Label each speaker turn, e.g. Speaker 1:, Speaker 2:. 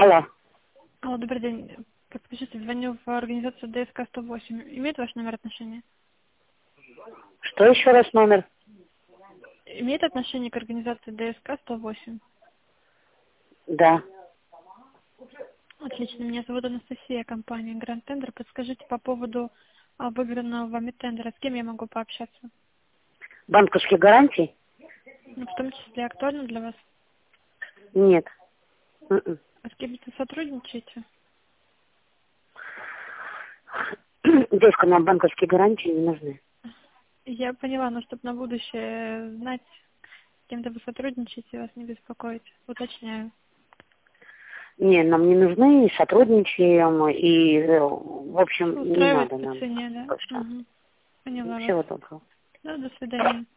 Speaker 1: Алло.
Speaker 2: Алло, добрый день. Подскажите, звоню в организацию ДСК-108. Имеет ваш номер отношения?
Speaker 1: Что еще раз номер?
Speaker 2: Имеет отношение к организации ДСК-108?
Speaker 1: Да.
Speaker 2: Отлично. Меня зовут Анастасия, компания Grand Tender. Подскажите по поводу выигранного вами тендера. С кем я могу пообщаться?
Speaker 1: Банковские гарантии?
Speaker 2: Ну, в том числе актуально для вас?
Speaker 1: Нет. М-м.
Speaker 2: А с кем-то сотрудничаете?
Speaker 1: Девушка, нам банковские гарантии не нужны.
Speaker 2: Я поняла, но чтобы на будущее знать, с кем-то вы сотрудничаете, вас не беспокоить. Уточняю.
Speaker 1: Не, нам не нужны, и сотрудничаем, и, в общем, не
Speaker 2: Устраивает
Speaker 1: надо
Speaker 2: по
Speaker 1: нам.
Speaker 2: цене, да?
Speaker 1: Точно.
Speaker 2: Угу. Поняла вас.
Speaker 1: Всего доброго.
Speaker 2: Да, до свидания.